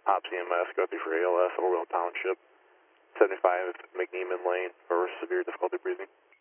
Op CMS, go through for ALS, Orwell Township, 75 McNeeman Lane for severe difficulty breathing.